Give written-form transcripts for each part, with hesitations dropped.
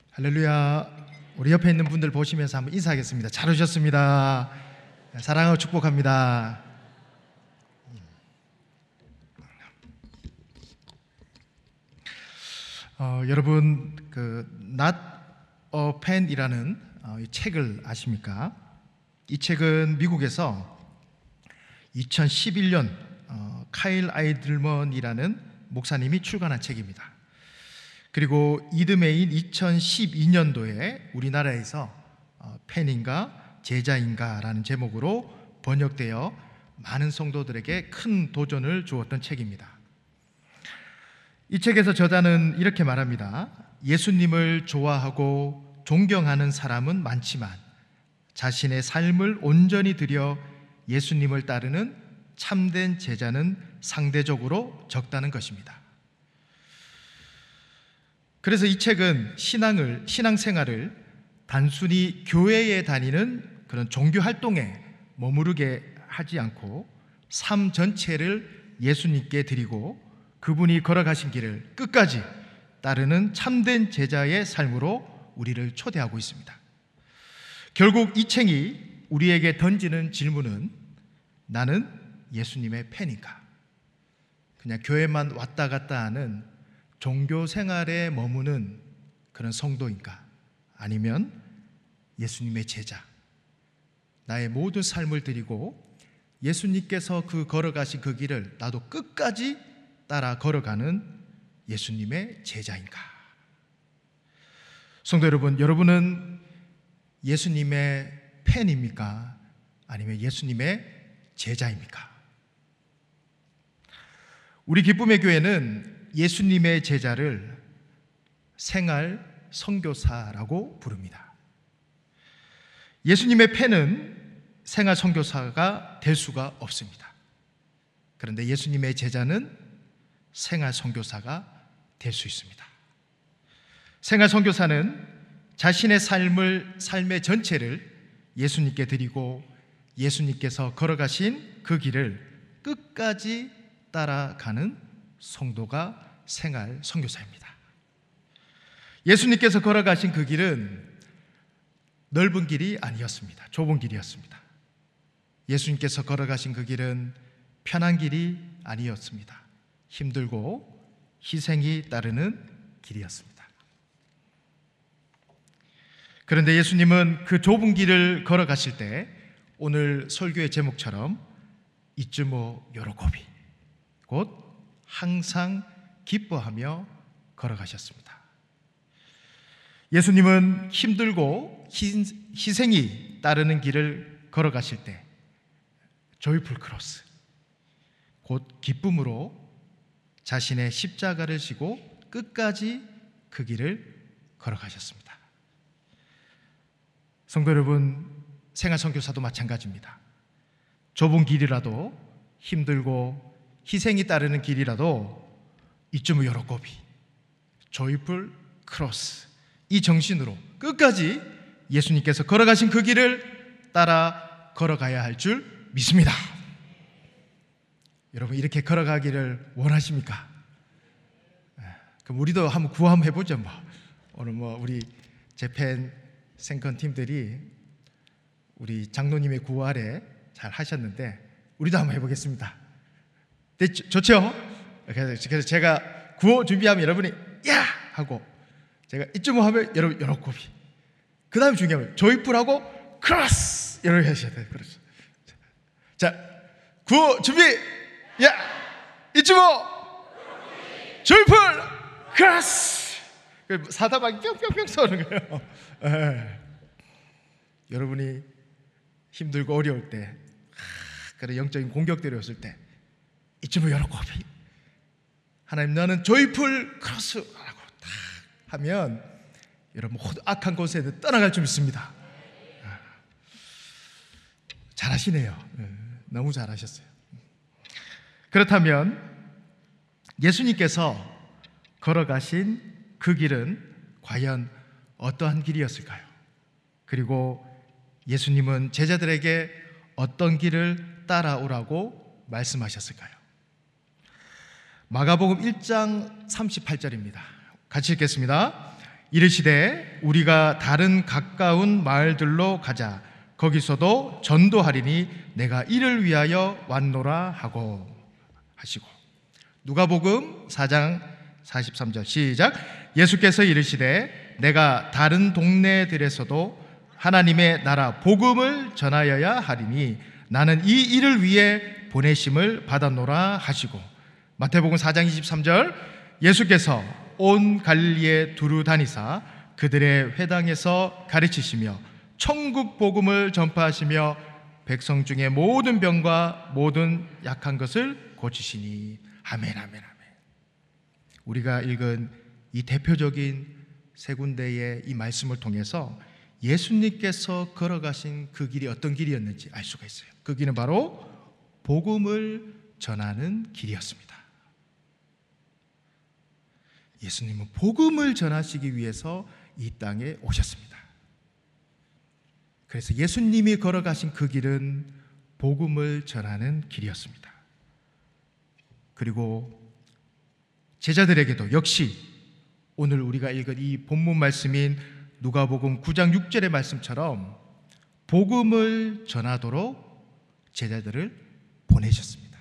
할렐루야. 우리 옆에 있는 분들 보시면서 한번 인사하겠습니다. 잘 오셨습니다. 사랑하고 축복합니다. 여러분 Not a Fan이라는 이 책을 아십니까? 이 책은 미국에서 2011년 카일 아이들먼이라는 목사님이 출간한 책입니다. 그리고 이듬해인 2012년도에 우리나라에서 팬인가 제자인가 라는 제목으로 번역되어 많은 성도들에게 큰 도전을 주었던 책입니다. 이 책에서 저자는 이렇게 말합니다. 예수님을 좋아하고 존경하는 사람은 많지만 자신의 삶을 온전히 들여 예수님을 따르는 참된 제자는 상대적으로 적다는 것입니다. 그래서 이 책은 신앙생활을 단순히 교회에 다니는 그런 종교 활동에 머무르게 하지 않고 삶 전체를 예수님께 드리고 그분이 걸어가신 길을 끝까지 따르는 참된 제자의 삶으로 우리를 초대하고 있습니다. 결국 이 책이 우리에게 던지는 질문은 나는 예수님의 팬인가? 그냥 교회만 왔다 갔다 하는 종교 생활에 머무는 그런 성도인가? 아니면 예수님의 제자, 나의 모든 삶을 드리고 예수님께서 걸어가신 그 길을 나도 끝까지 따라 걸어가는 예수님의 제자인가? 성도 여러분, 여러분은 예수님의 팬입니까? 아니면 예수님의 제자입니까? 우리 기쁨의 교회는 예수님의 제자를 생활 선교사라고 부릅니다. 예수님의 팬은 생활 선교사가 될 수가 없습니다. 그런데 예수님의 제자는 생활 선교사가 될 수 있습니다. 생활 선교사는 자신의 삶의 전체를 예수님께 드리고 예수님께서 걸어가신 그 길을 끝까지 따라가는 성도가 생활 선교사입니다. 예수님께서 걸어가신 그 길은 넓은 길이 아니었습니다. 좁은 길이었습니다. 예수님께서 걸어가신 그 길은 편한 길이 아니었습니다. 힘들고 희생이 따르는 길이었습니다. 그런데 예수님은 그 좁은 길을 걸어가실 때 오늘 설교의 제목처럼 이쯤오 요로코비, 곧 항상 기뻐하며 걸어가셨습니다. 예수님은 힘들고 희생이 따르는 길을 걸어가실 때 조이풀 크로스, 곧 기쁨으로 자신의 십자가를 지고 끝까지 그 길을 걸어가셨습니다. 성도 여러분, 생활 선교사도 마찬가지입니다. 좁은 길이라도 힘들고 희생이 따르는 길이라도 이쯤의 요로코비, 조이풀 크로스, 이 정신으로 끝까지 예수님께서 걸어가신 그 길을 따라 걸어가야 할 줄 믿습니다. 여러분, 이렇게 걸어가기를 원하십니까? 그럼 우리도 한번 구호 한번 해보죠. 오늘 우리 재팬 생컨 팀들이 우리 장로님의 구호 아래 잘 하셨는데 우리도 한번 해보겠습니다. 좋죠? 그래서 제가 구호 준비하면 여러분이 야! 하고 제가 이쯤 하면 여러분 요로코비, 그 다음에 중요한 건 조이풀하고 크로스 이렇게 하셔야 돼요. 그렇죠. 자, 구호 준비! 야! 이쯤오 조이풀 크로스! 사다박이 뿅뿅뿅 쏘는 거예요. 여러분이 힘들고 어려울 때, 그런 영적인 공격들이 왔을 때 이쯤은 요로코비, 하나님 나는 조이풀 크로스라고 딱 하면 여러분 모두 악한 곳에 떠나갈 줄 믿습니다. 잘하시네요. 너무 잘하셨어요. 그렇다면 예수님께서 걸어가신 그 길은 과연 어떠한 길이었을까요? 그리고 예수님은 제자들에게 어떤 길을 따라오라고 말씀하셨을까요? 마가복음 1장 38절입니다. 같이 읽겠습니다. 이르시되 우리가 다른 가까운 마을들로 가자. 거기서도 전도하리니 내가 이를 위하여 왔노라 하고 하시고. 누가복음 4장 43절 시작. 예수께서 이르시되 내가 다른 동네들에서도 하나님의 나라 복음을 전하여야 하리니 나는 이 일을 위해 보내심을 받았노라 하시고. 마태복음 4장 23절 예수께서 온 갈릴리에 두루 다니사 그들의 회당에서 가르치시며 천국 복음을 전파하시며 백성 중에 모든 병과 모든 약한 것을 고치시니. 아멘, 아멘, 아멘. 우리가 읽은 이 대표적인 세 군데의 이 말씀을 통해서 예수님께서 걸어가신 그 길이 어떤 길이었는지 알 수가 있어요. 그 길은 바로 복음을 전하는 길이었습니다. 예수님은 복음을 전하시기 위해서 이 땅에 오셨습니다. 그래서 예수님이 걸어가신 그 길은 복음을 전하는 길이었습니다. 그리고 제자들에게도 역시 오늘 우리가 읽은 이 본문 말씀인 누가복음 9장 6절의 말씀처럼 복음을 전하도록 제자들을 보내셨습니다.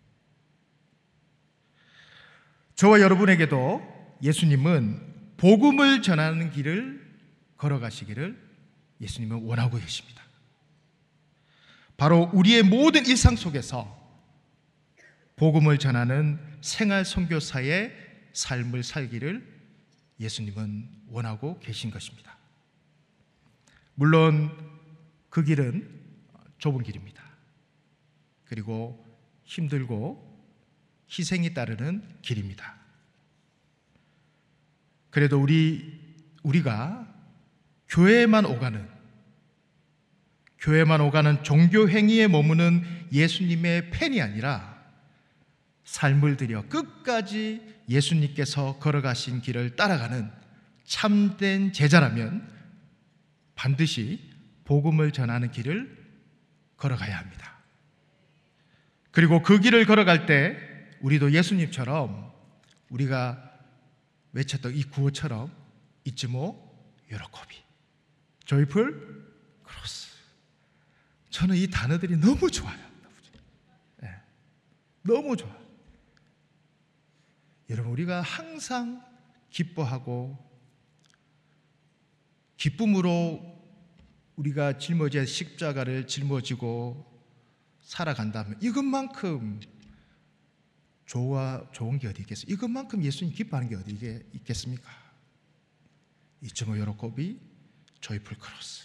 저와 여러분에게도 예수님은 복음을 전하는 길을 걸어가시기를 예수님은 원하고 계십니다. 바로 우리의 모든 일상 속에서 복음을 전하는 생활 선교사의 삶을 살기를 예수님은 원하고 계신 것입니다. 물론 그 길은 좁은 길입니다. 그리고 힘들고 희생이 따르는 길입니다. 그래도 우리가 교회에만 오가는 종교 행위에 머무는 예수님의 팬이 아니라 삶을 들여 끝까지 예수님께서 걸어가신 길을 따라가는 참된 제자라면 반드시 복음을 전하는 길을 걸어가야 합니다. 그리고 그 길을 걸어갈 때 우리도 예수님처럼 우리가 외쳤던 이 구호처럼 이즈모 요로코비, 조이풀 크로스. 저는 이 단어들이 너무 좋아요. 너무 좋아요. 여러분, 우리가 항상 기뻐하고 기쁨으로 우리가 짊어진 십자가를 짊어지고 살아간다면 이것만큼 좋은 게 어디 있겠어요? 이것만큼 예수님 기뻐하는 게 어디 있겠습니까? 이츠모 요로코비 조이풀 크로스.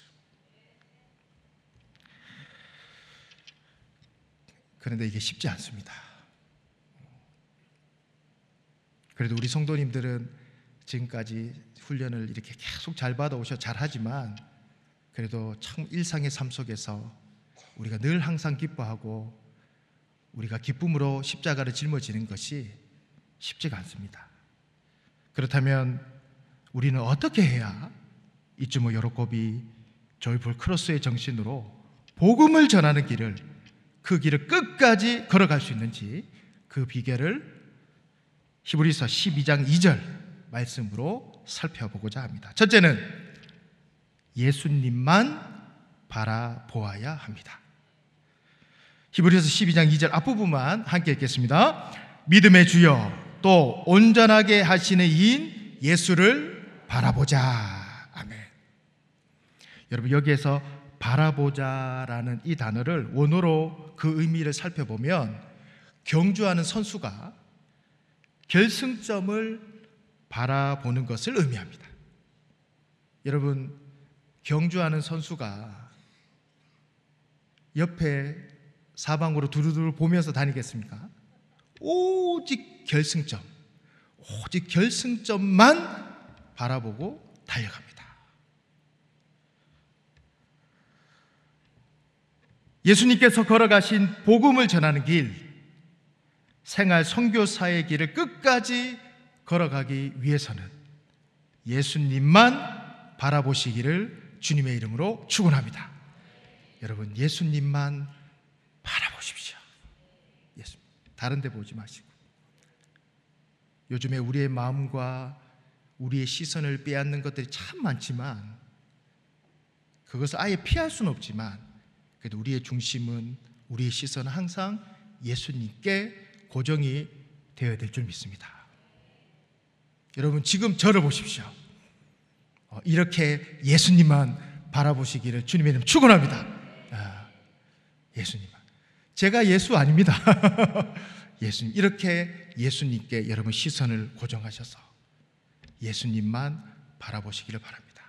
그런데 이게 쉽지 않습니다. 그래도 우리 성도님들은 지금까지 훈련을 이렇게 계속 잘 받아오셔 잘하지만 그래도 참 일상의 삶 속에서 우리가 늘 항상 기뻐하고 우리가 기쁨으로 십자가를 짊어지는 것이 쉽지가 않습니다. 그렇다면 우리는 어떻게 해야 이츠모 요로코비 조이풀 크로스의 정신으로 복음을 전하는 길을, 그 길을 끝까지 걸어갈 수 있는지 그 비결을 히브리서 12장 2절 말씀으로 살펴보고자 합니다. 첫째는 예수님만 바라보아야 합니다. 히브리서 12장 2절 앞부분만 함께 읽겠습니다. 믿음의 주여 또 온전하게 하시는 이인 예수를 바라보자. 아멘. 여러분, 여기에서 바라보자라는 이 단어를 원어로 그 의미를 살펴보면 경주하는 선수가 결승점을 바라보는 것을 의미합니다. 여러분, 경주하는 선수가 옆에 사방으로 두루두루 보면서 다니겠습니까? 오직 결승점만 바라보고 달려갑니다. 예수님께서 걸어가신 복음을 전하는 길, 생활 선교사의 길을 끝까지 걸어가기 위해서는 예수님만 바라보시기를 주님의 이름으로 축원합니다. 여러분, 예수님만 바라보십시오. 다른 데 보지 마시고. 요즘에 우리의 마음과 우리의 시선을 빼앗는 것들이 참 많지만, 그것을 아예 피할 수는 없지만, 그래도 우리의 중심은, 우리의 시선은 항상 예수님께 고정이 되어야 될 줄 믿습니다. 여러분, 지금 저를 보십시오. 이렇게 예수님만 바라보시기를 주님의 이름 축원합니다. 예수님만. 제가 예수 아닙니다. 예수님, 이렇게 예수님께 여러분 시선을 고정하셔서 예수님만 바라보시기를 바랍니다.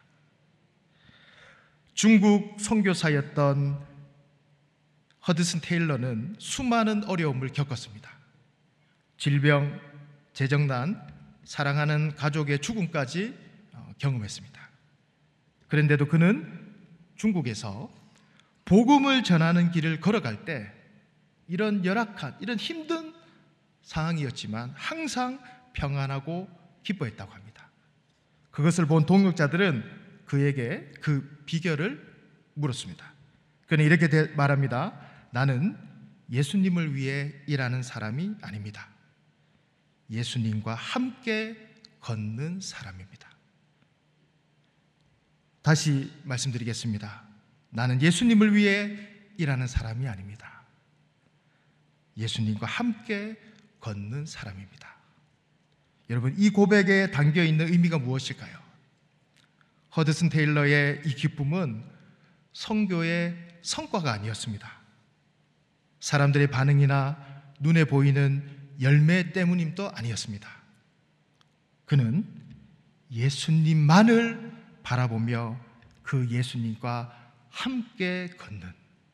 중국 선교사였던 허드슨 테일러는 수많은 어려움을 겪었습니다. 질병, 재정난, 사랑하는 가족의 죽음까지 경험했습니다. 그런데도 그는 중국에서 복음을 전하는 길을 걸어갈 때 이런 열악한, 이런 힘든 상황이었지만 항상 평안하고 기뻐했다고 합니다. 그것을 본 동역자들은 그에게 그 비결을 물었습니다. 그는 이렇게 말합니다. 나는 예수님을 위해 일하는 사람이 아닙니다. 예수님과 함께 걷는 사람입니다. 다시 말씀드리겠습니다. 나는 예수님을 위해 일하는 사람이 아닙니다. 예수님과 함께 걷는 사람입니다. 여러분, 이 고백에 담겨 있는 의미가 무엇일까요? 허드슨 테일러의 이 기쁨은 선교의 성과가 아니었습니다. 사람들의 반응이나 눈에 보이는 열매 때문임도 아니었습니다. 그는 예수님만을 바라보며 그 예수님과 함께 걷는,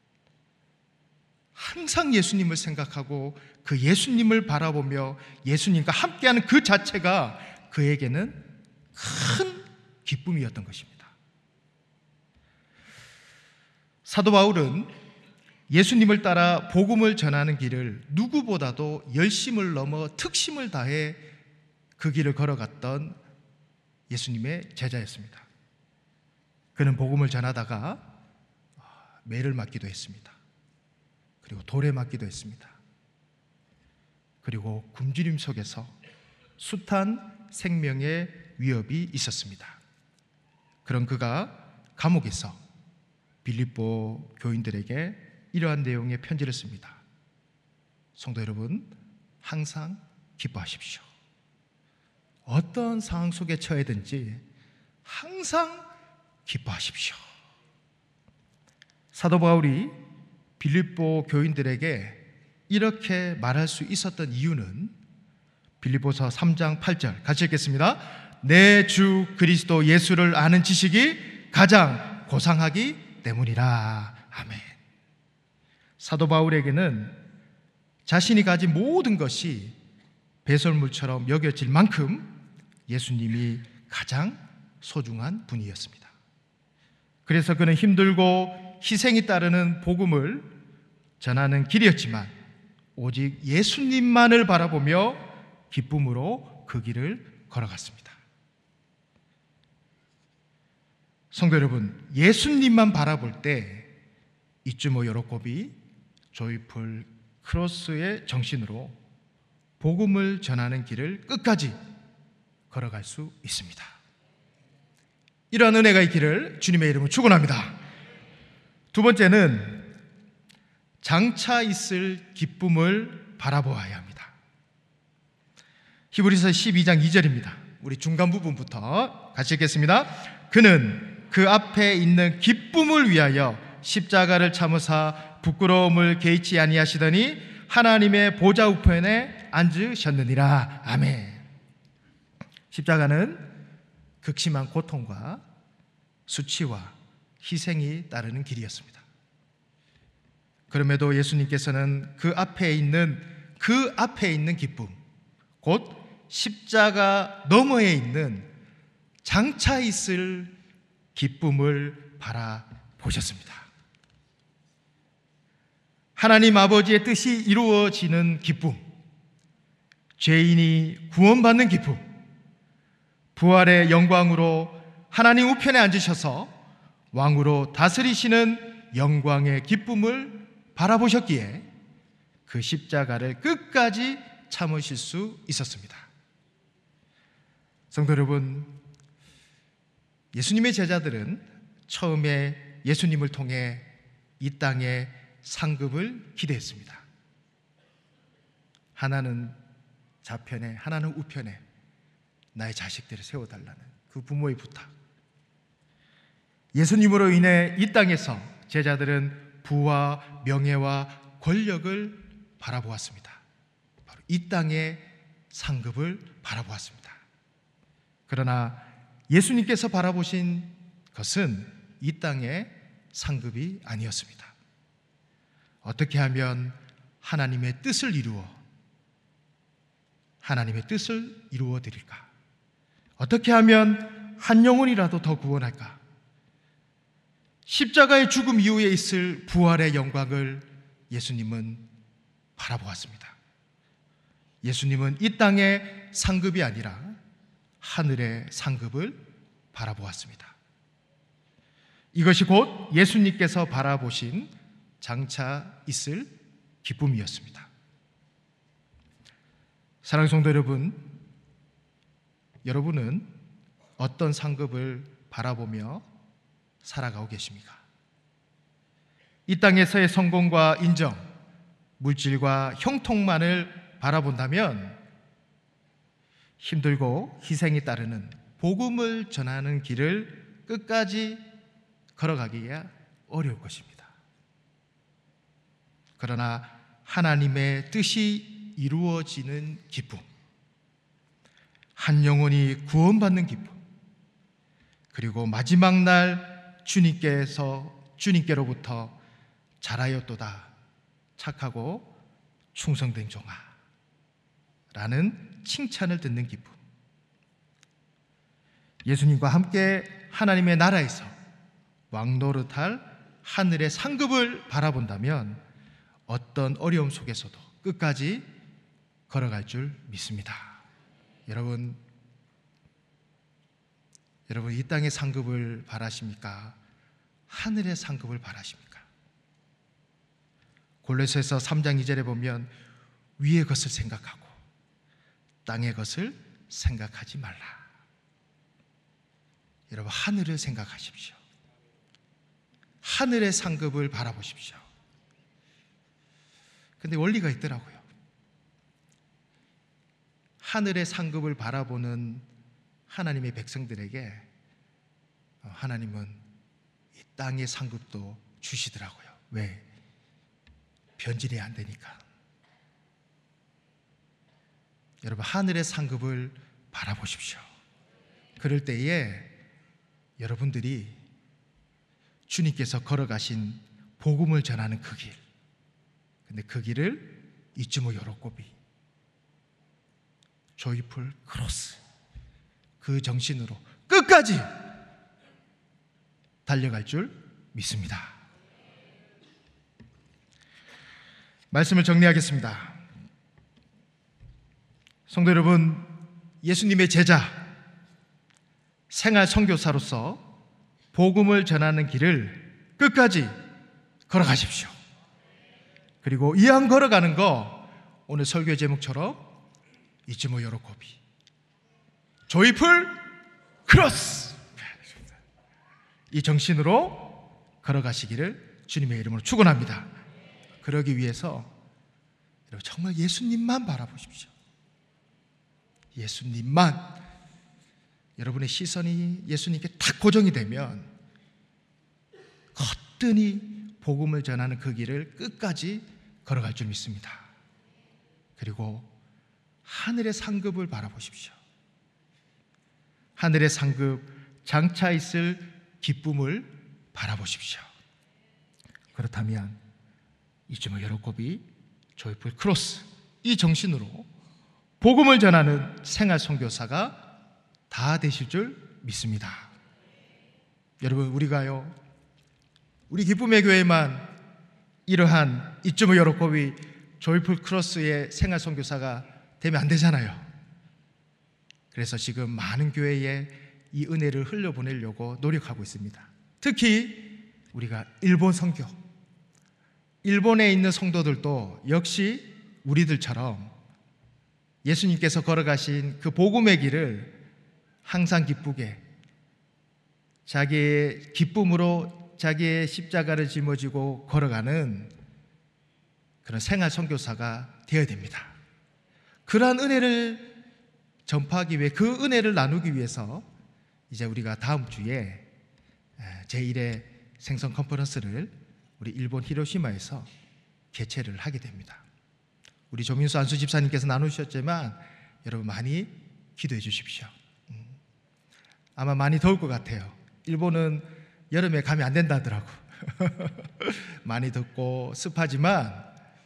항상 예수님을 생각하고 그 예수님을 바라보며 예수님과 함께하는 그 자체가 그에게는 큰 기쁨이었던 것입니다. 사도 바울은 예수님을 따라 복음을 전하는 길을 누구보다도 열심을 넘어 특심을 다해 그 길을 걸어갔던 예수님의 제자였습니다. 그는 복음을 전하다가 매를 맞기도 했습니다. 그리고 돌에 맞기도 했습니다. 그리고 굶주림 속에서 숱한 생명의 위협이 있었습니다. 그런 그가 감옥에서 빌립보 교인들에게 이러한 내용의 편지를 씁니다. 성도 여러분, 항상 기뻐하십시오. 어떤 상황 속에 처해든지 항상 기뻐하십시오. 사도 바울이 빌립보 교인들에게 이렇게 말할 수 있었던 이유는 빌립보서 3장 8절 같이 읽겠습니다. 내 주 그리스도 예수를 아는 지식이 가장 고상하기 때문이라. 아멘. 사도 바울에게는 자신이 가진 모든 것이 배설물처럼 여겨질 만큼 예수님이 가장 소중한 분이었습니다. 그래서 그는 힘들고 희생이 따르는 복음을 전하는 길이었지만 오직 예수님만을 바라보며 기쁨으로 그 길을 걸어갔습니다. 성도 여러분, 예수님만 바라볼 때 이쯤오 요로코비 조이풀 크로스의 정신으로 복음을 전하는 길을 끝까지 걸어갈 수 있습니다. 이러한 은혜가 있기를 주님의 이름으로 축원합니다. 두 번째는 장차 있을 기쁨을 바라보아야 합니다. 히브리서 12장 2절입니다. 우리 중간 부분부터 같이 읽겠습니다. 그는 그 앞에 있는 기쁨을 위하여 십자가를 참으사 부끄러움을 개의치 아니하시더니 하나님의 보좌 우편에 앉으셨느니라. 아멘. 십자가는 극심한 고통과 수치와 희생이 따르는 길이었습니다. 그럼에도 예수님께서는 그 앞에 있는 기쁨, 곧 십자가 너머에 있는 장차 있을 기쁨을 바라보셨습니다. 하나님 아버지의 뜻이 이루어지는 기쁨, 죄인이 구원받는 기쁨, 부활의 영광으로 하나님 우편에 앉으셔서 왕으로 다스리시는 영광의 기쁨을 바라보셨기에 그 십자가를 끝까지 참으실 수 있었습니다. 성도 여러분, 예수님의 제자들은 처음에 예수님을 통해 이 땅의 상급을 기대했습니다. 하나는 좌편에, 하나는 우편에 나의 자식들을 세워달라는 그 부모의 부탁. 예수님으로 인해 이 땅에서 제자들은 부와 명예와 권력을 바라보았습니다. 바로 이 땅의 상급을 바라보았습니다. 그러나 예수님께서 바라보신 것은 이 땅의 상급이 아니었습니다. 어떻게 하면 하나님의 뜻을 이루어 드릴까? 어떻게 하면 한 영혼이라도 더 구원할까? 십자가의 죽음 이후에 있을 부활의 영광을 예수님은 바라보았습니다. 예수님은 이 땅의 상급이 아니라 하늘의 상급을 바라보았습니다. 이것이 곧 예수님께서 바라보신 장차 있을 기쁨이었습니다. 사랑하는 성도 여러분, 여러분은 어떤 상급을 바라보며 살아가고 계십니까? 이 땅에서의 성공과 인정, 물질과 형통만을 바라본다면 힘들고 희생이 따르는 복음을 전하는 길을 끝까지 걸어가기가 어려울 것입니다. 그러나 하나님의 뜻이 이루어지는 기쁨, 한 영혼이 구원받는 기쁨, 그리고 마지막 날 주님께로부터 잘하였도다 착하고 충성된 종아 라는 칭찬을 듣는 기쁨, 예수님과 함께 하나님의 나라에서 왕노릇할 하늘의 상급을 바라본다면 어떤 어려움 속에서도 끝까지 걸어갈 줄 믿습니다. 여러분 이 땅의 상급을 바라십니까? 하늘의 상급을 바라십니까? 골로새서 3장 2절에 보면 위의 것을 생각하고 땅의 것을 생각하지 말라. 여러분, 하늘을 생각하십시오. 하늘의 상급을 바라보십시오. 근데 원리가 있더라고요. 하늘의 상급을 바라보는 하나님의 백성들에게 하나님은 이 땅의 상급도 주시더라고요. 왜? 변질이 안 되니까. 여러분, 하늘의 상급을 바라보십시오. 그럴 때에 여러분들이 주님께서 걸어가신 복음을 전하는 그 길, 근데 그 길을 이쯤의 요로꼬비 조이풀 크로스, 그 정신으로 끝까지 달려갈 줄 믿습니다. 말씀을 정리하겠습니다. 성도 여러분, 예수님의 제자, 생활 선교사로서 복음을 전하는 길을 끝까지 걸어가십시오. 그리고 이왕 걸어가는 거 오늘 설교 제목처럼 이츠모 요로코비 조이풀 크로스, 이 정신으로 걸어가시기를 주님의 이름으로 축원합니다. 그러기 위해서 여러분 정말 예수님만 바라보십시오. 예수님만. 여러분의 시선이 예수님께 탁 고정이 되면 거뜬히 복음을 전하는 그 길을 끝까지 걸어갈 줄 믿습니다. 그리고 하늘의 상급을 바라보십시오. 하늘의 상급, 장차 있을 기쁨을 바라보십시오. 그렇다면 이쯤의 여로코비 조이풀 크로스, 이 정신으로 복음을 전하는 생활 선교사가 다 되실 줄 믿습니다. 여러분, 우리가요, 우리 기쁨의 교회만 이러한 이쯤의 여로코비 조이풀 크로스의 생활 선교사가 되면 안 되잖아요. 그래서 지금 많은 교회에 이 은혜를 흘려보내려고 노력하고 있습니다. 특히 우리가 일본 선교, 일본에 있는 성도들도 역시 우리들처럼 예수님께서 걸어가신 그 복음의 길을 항상 기쁘게 자기의 기쁨으로 자기의 십자가를 짊어지고 걸어가는 그런 생활 선교사가 되어야 됩니다. 그러한 은혜를 전파하기 위해, 그 은혜를 나누기 위해서 이제 우리가 다음 주에 제1회 생선 컨퍼런스를 우리 일본 히로시마에서 개최를 하게 됩니다. 우리 조민수 안수 집사님께서 나누셨지만 여러분 많이 기도해 주십시오. 아마 많이 더울 것 같아요. 일본은 여름에 가면 안 된다 하더라고. 많이 덥고 습하지만,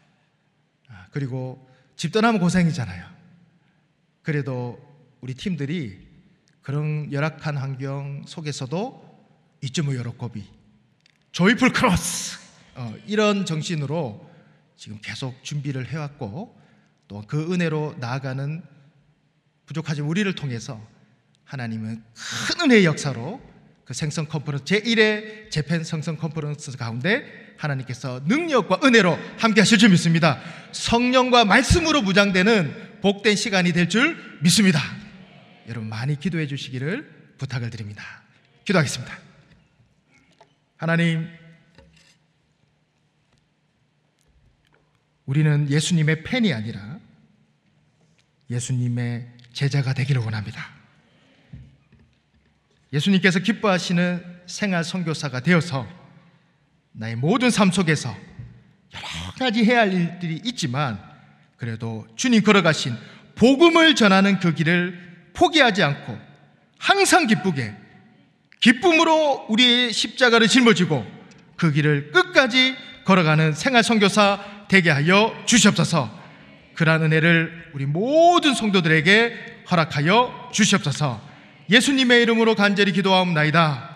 그리고 집 떠나면 고생이잖아요. 그래도 우리 팀들이 그런 열악한 환경 속에서도 2.5 요로코비, 조이풀 크로스, 이런 정신으로 지금 계속 준비를 해왔고, 또 그 은혜로 나아가는 부족하지만 우리를 통해서 하나님은 큰 은혜의 역사로 그 생선 컨퍼런스, 제1회 재팬 생선 컨퍼런스 가운데 하나님께서 능력과 은혜로 함께 하실 줄 믿습니다. 성령과 말씀으로 무장되는 복된 시간이 될 줄 믿습니다. 여러분 많이 기도해 주시기를 부탁을 드립니다. 기도하겠습니다. 하나님, 우리는 예수님의 팬이 아니라 예수님의 제자가 되기를 원합니다. 예수님께서 기뻐하시는 생활 선교사가 되어서 나의 모든 삶 속에서 여러 가지 해야 할 일들이 있지만 그래도 주님 걸어가신 복음을 전하는 그 길을 포기하지 않고 항상 기쁘게 기쁨으로 우리의 십자가를 짊어지고 그 길을 끝까지 걸어가는 생활 선교사 되게 하여 주시옵소서. 그러한 은혜를 우리 모든 성도들에게 허락하여 주시옵소서. 예수님의 이름으로 간절히 기도하옵나이다.